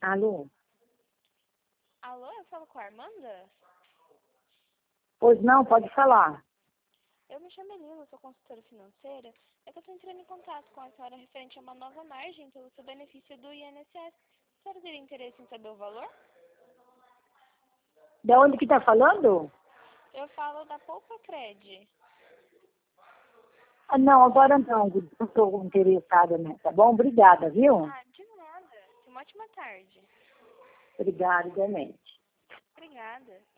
Alô? Alô, eu falo com a Armanda? Pois não, pode falar. Eu me chamo Elisa, sou consultora financeira. É que eu estou entrando em contato com a senhora referente a uma nova margem pelo seu benefício do INSS. A senhora teria interesse em saber o valor? De onde que tá falando? Eu falo da Poupa Cred. Ah, não, agora não estou interessada, né? Tá bom? Obrigada, viu? Ah, de nada. Uma ótima tarde. Obrigada, igualmente. Obrigada.